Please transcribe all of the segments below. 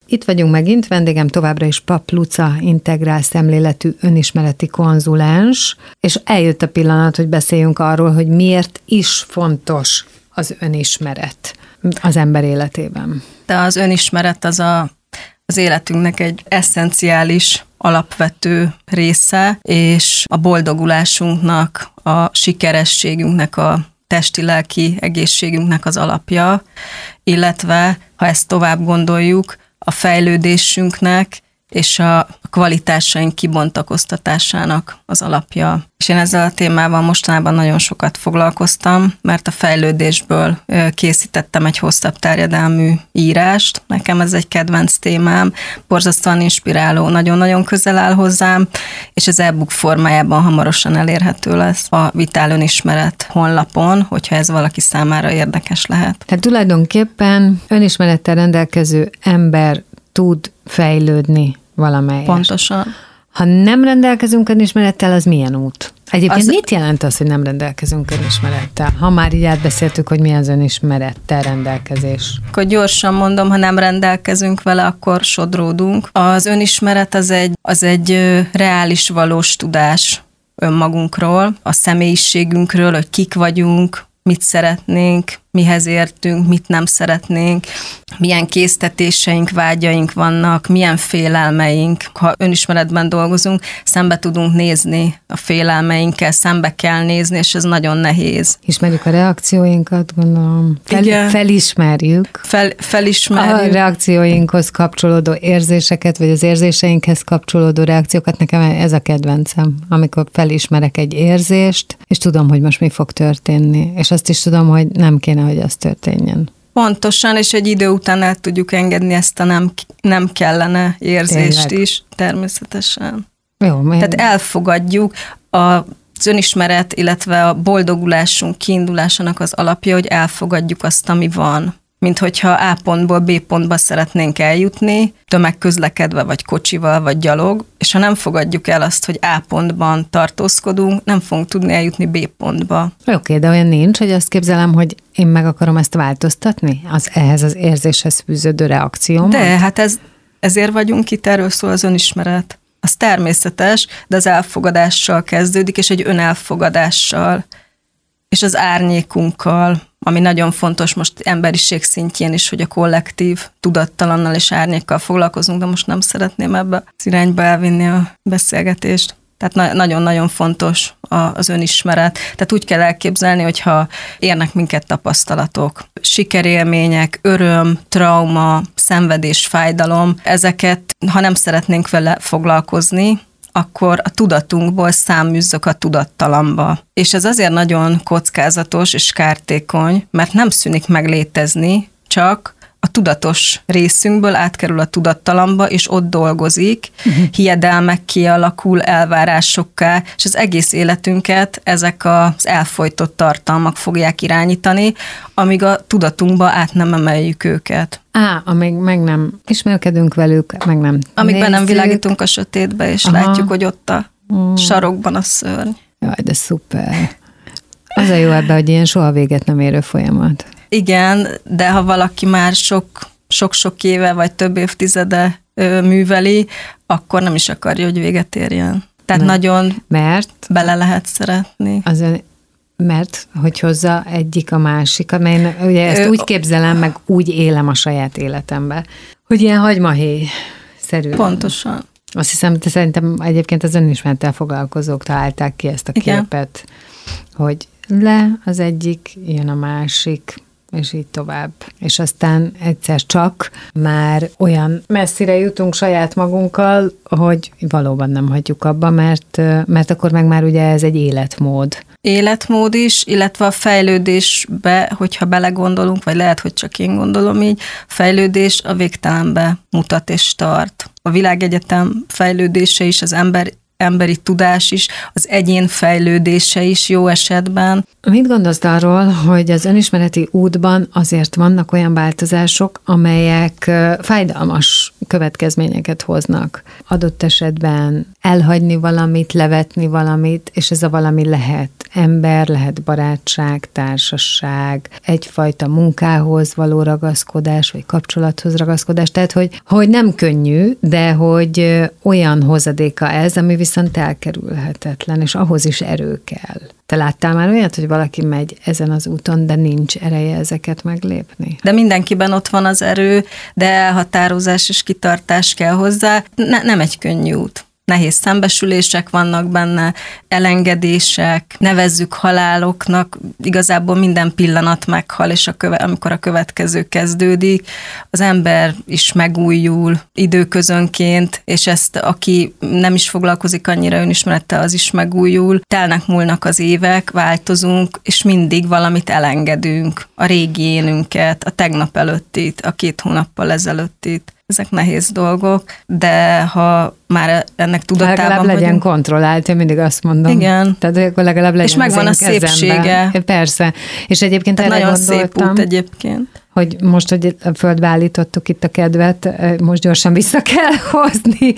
Itt vagyunk megint, vendégem továbbra is Papp Luca, integrál szemléletű önismereti konzulens, és eljött a pillanat, hogy beszéljünk arról, hogy miért is fontos az önismeret az ember életében. De az önismeret az életünknek egy esszenciális, alapvető része, és a boldogulásunknak, a sikerességünknek, a testi-lelki egészségünknek az alapja, illetve, ha ezt tovább gondoljuk, a fejlődésünknek és a kvalitásaink kibontakoztatásának az alapja. És én ezzel a témával mostanában nagyon sokat foglalkoztam, mert a fejlődésből készítettem egy hosszabb terjedelmű írást. Nekem ez egy kedvenc témám, borzasztóan inspiráló, nagyon-nagyon közel áll hozzám, és az e-book formájában hamarosan elérhető lesz a Vitál Önismeret honlapon, hogyha ez valaki számára érdekes lehet. Tehát tulajdonképpen önismerettel rendelkező ember tud fejlődni valamelyest. Pontosan. Ha nem rendelkezünk önismerettel, az milyen út? Egyébként mit jelent az, hogy nem rendelkezünk önismerettel? Ha már így átbeszéltük, hogy mi az önismerettel rendelkezés. Akkor gyorsan mondom, ha nem rendelkezünk vele, akkor sodródunk. Az önismeret az egy reális, valós tudás önmagunkról, a személyiségünkről, hogy kik vagyunk, mit szeretnénk, mihez értünk, mit nem szeretnénk, milyen késztetéseink, vágyaink vannak, milyen félelmeink. Ha önismeretben dolgozunk, szembe tudunk nézni a félelmeinkkel, szembe kell nézni, és ez nagyon nehéz. Ismerjük a reakcióinkat, gondolom. Felismerjük. Felismerjük. A reakcióinkhoz kapcsolódó érzéseket, vagy az érzéseinkhez kapcsolódó reakciókat. Nekem ez a kedvencem, amikor felismerek egy érzést, és tudom, hogy most mi fog történni. És azt is tudom, hogy nem kéne, hogy az történjen. Pontosan, és egy idő után el tudjuk engedni ezt a nem kellene érzést tényleg is, természetesen. Jó, tehát elfogadjuk az önismeret, illetve a boldogulásunk kiindulásának az alapja, hogy elfogadjuk azt, ami van. Mint hogyha A pontból B pontba szeretnénk eljutni, tömegközlekedve, vagy kocsival, vagy gyalog, és ha nem fogadjuk el azt, hogy A pontban tartózkodunk, nem fogunk tudni eljutni B pontba. Oké, de olyan nincs, hogy azt képzelem, hogy én meg akarom ezt változtatni? Ehhez az érzéshez fűződő reakciómat? De, hát ezért vagyunk itt, erről szól az önismeret. Az természetes, de az elfogadással kezdődik, és egy önelfogadással, és az árnyékunkkal, ami nagyon fontos most emberiség szintjén is, hogy a kollektív tudattalannal és árnyékkal foglalkozunk, de most nem szeretném ebbe az irányba elvinni a beszélgetést. Tehát nagyon-nagyon fontos az önismeret. Tehát úgy kell elképzelni, hogyha érnek minket tapasztalatok, sikerélmények, öröm, trauma, szenvedés, fájdalom, ezeket, ha nem szeretnénk vele foglalkozni, akkor a tudatunkból száműzzök a tudattalamba. És ez azért nagyon kockázatos és kártékony, mert nem szűnik meg létezni, csak a tudatos részünkből átkerül a tudattalamba, és ott dolgozik, hiedelmek kialakul, elvárásokká, és az egész életünket ezek az elfojtott tartalmak fogják irányítani, amíg a tudatunkba át nem emeljük őket. Amíg meg nem ismerkedünk velük, meg nem amíg be nem világítunk a sötétbe, és látjuk, hogy ott a sarokban a szörny. Jaj, de szuper. Az a jó ebben, hogy ilyen soha véget nem érő folyamat. Igen, de ha valaki már sok-sok éve, vagy több évtizede műveli, akkor nem is akarja, hogy véget érjen. Tehát nagyon bele lehet szeretni. Mert hogy hozza egyik a másikat, mert én ugye ezt úgy képzelem, meg úgy élem a saját életemben, hogy ilyen hagymahéj-szerű. Pontosan. Azt hiszem, hogy szerintem egyébként az önismerettel foglalkozók találták ki ezt a képet, hogy le az egyik, jön a másik, és így tovább. És aztán egyszer csak már olyan messzire jutunk saját magunkkal, hogy valóban nem hagyjuk abba, mert akkor meg már ugye ez egy életmód. Életmód is, illetve a fejlődésbe, hogyha belegondolunk, vagy lehet, hogy csak én gondolom így, fejlődés a végtelenbe mutat és tart. A világegyetem fejlődése is, az ember emberi tudás is, az egyén fejlődése is jó esetben. Mit gondolsz arról, hogy az önismereti útban azért vannak olyan változások, amelyek fájdalmas következményeket hoznak? Adott esetben elhagyni valamit, levetni valamit, és ez a valami lehet ember, lehet barátság, társaság, egyfajta munkához való ragaszkodás, vagy kapcsolathoz ragaszkodás. Tehát, hogy nem könnyű, de hogy olyan hozadéka ez, ami viszont elkerülhetetlen, és ahhoz is erő kell. Te láttál már olyat, hogy valaki megy ezen az úton, de nincs ereje ezeket meglépni? De mindenkiben ott van az erő, de elhatározás és kitartás kell hozzá. Nem egy könnyű út. Nehéz szembesülések vannak benne, elengedések, nevezzük haláloknak, igazából minden pillanat meghal, és amikor a következő kezdődik, az ember is megújul időközönként, és ezt aki nem is foglalkozik annyira önismerettel, az is megújul. Telnek múlnak az évek, változunk, és mindig valamit elengedünk, a régi énünket, a tegnap előttit, a 2 hónappal ezelőttit. Ezek nehéz dolgok, de ha már ennek tudatában legalább vagyunk. Legyen kontrollált, én mindig azt mondom. Igen. Tehát akkor legalább legyen. És megvan a szépsége. Persze. És egyébként erre nagyon gondoltam, szép út egyébként. Hogy most, hogy a földbe állítottuk itt a kedvet, most gyorsan vissza kell hozni,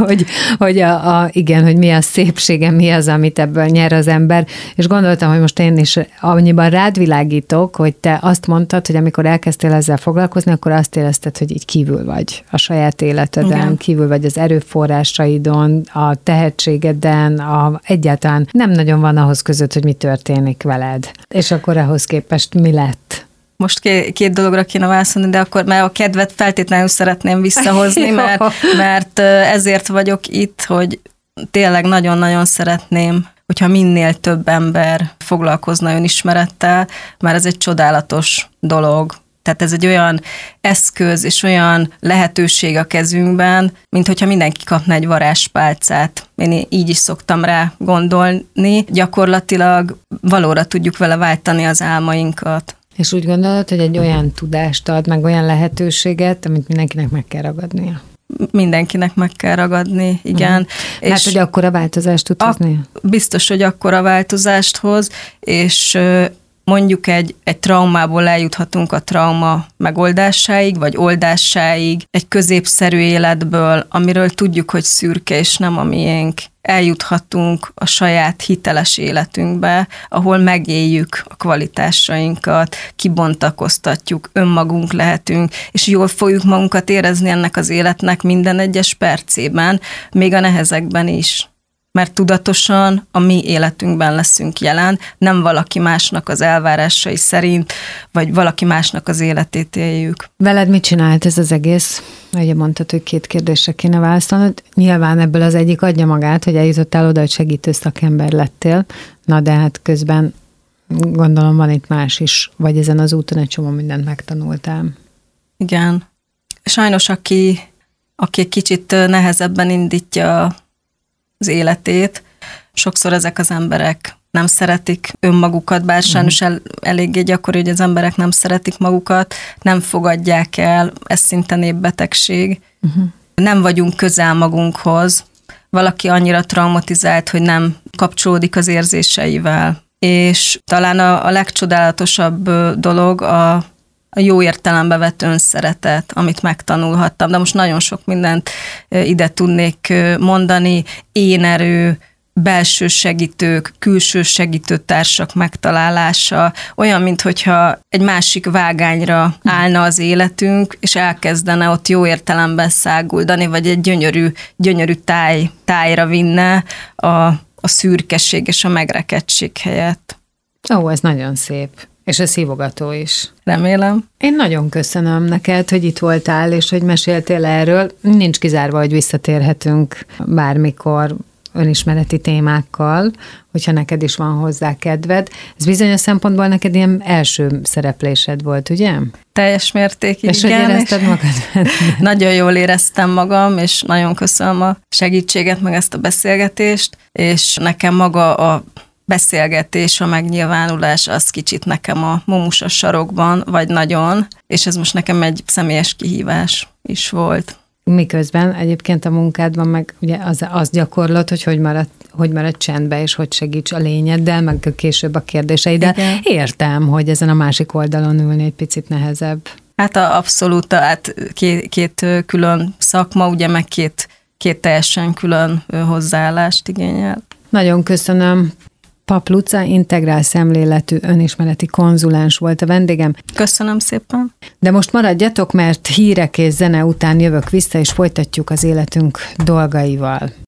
hogy igen, hogy mi a szépsége, mi az, amit ebből nyer az ember. És gondoltam, hogy most én is annyiban rád világítok, hogy te azt mondtad, hogy amikor elkezdtél ezzel foglalkozni, akkor azt érezted, hogy így kívül vagy a saját életeden, igen. Kívül vagy az erőforrásaidon, a tehetségeden, egyáltalán nem nagyon van ahhoz között, hogy mi történik veled. És akkor ahhoz képest mi lett? Most két dologra kéne válaszolni, de akkor már a kedvet feltétlenül szeretném visszahozni, mert ezért vagyok itt, hogy tényleg nagyon-nagyon szeretném, hogyha minél több ember foglalkozna önismerettel, mert ez egy csodálatos dolog. Tehát ez egy olyan eszköz és olyan lehetőség a kezünkben, mint hogyha mindenki kapna egy varázspálcát. Én így is szoktam rá gondolni. Gyakorlatilag valóra tudjuk vele váltani az álmainkat. És úgy gondolod, hogy egy olyan tudást ad, meg olyan lehetőséget, amit mindenkinek meg kell ragadnia? Mindenkinek meg kell ragadni, igen. Mert hogy akkora változást tud hozni? Biztos, hogy akkora változást hoz, és mondjuk egy traumából eljuthatunk a trauma megoldásáig, vagy oldásáig, egy középszerű életből, amiről tudjuk, hogy szürke és nem a miénk. Eljuthatunk a saját hiteles életünkbe, ahol megéljük a kvalitásainkat, kibontakoztatjuk, önmagunk lehetünk, és jól fogjuk magunkat érezni ennek az életnek minden egyes percében, még a nehezekben is. Mert tudatosan a mi életünkben leszünk jelen, nem valaki másnak az elvárásai szerint, vagy valaki másnak az életét éljük. Veled mit csinált ez az egész? Ugye mondtad, hogy 2 kérdésre kéne válaszolnod. Nyilván ebből az egyik adja magát, hogy eljutottál oda, hogy segítő szakember lettél. Na de hát közben gondolom van itt más is, vagy ezen az úton egy csomó mindent megtanultál. Igen. Sajnos aki egy kicsit nehezebben indítja az életét, sokszor ezek az emberek nem szeretik önmagukat, bár sajnos eléggé gyakori, hogy az emberek nem szeretik magukat, nem fogadják el, ez szinte népbetegség. Nem vagyunk közel magunkhoz, valaki annyira traumatizált, hogy nem kapcsolódik az érzéseivel. És talán a legcsodálatosabb dolog a jó értelembe vett önszeretet, amit megtanulhattam. De most nagyon sok mindent ide tudnék mondani, énerő, belső segítők, külső segítőtársak megtalálása, olyan, minthogyha egy másik vágányra állna az életünk, és elkezdene ott jó értelemben száguldani, vagy egy gyönyörű tájra vinne a szürkeség és a megrekedtség helyett. Ó, ez nagyon szép. És ez hívogató is. Remélem. Én nagyon köszönöm neked, hogy itt voltál, és hogy meséltél erről. Nincs kizárva, hogy visszatérhetünk bármikor önismereti témákkal, hogyha neked is van hozzá kedved. Ez bizonyos szempontból neked ilyen első szereplésed volt, ugye? Teljes mértékig, és igen. És hogy érezted magad? Nagyon jól éreztem magam, és nagyon köszönöm a segítséget, meg ezt a beszélgetést, és nekem maga a beszélgetés, a megnyilvánulás, az kicsit nekem a mumus a sarokban, vagy nagyon, és ez most nekem egy személyes kihívás is volt. Miközben egyébként a munkádban meg ugye az gyakorlod, hogy marad csendbe, és hogy segíts a lényeddel, meg később a kérdéseiddel. Igen. Értem, hogy ezen a másik oldalon ülni egy picit nehezebb. Hát abszolút, hát két külön szakma, ugye meg két teljesen külön hozzáállást igényel. Nagyon köszönöm. Pap Luca integrál szemléletű önismereti konzulens volt a vendégem. Köszönöm szépen. De most maradjatok, mert hírek és zene után jövök vissza, és folytatjuk az életünk dolgaival.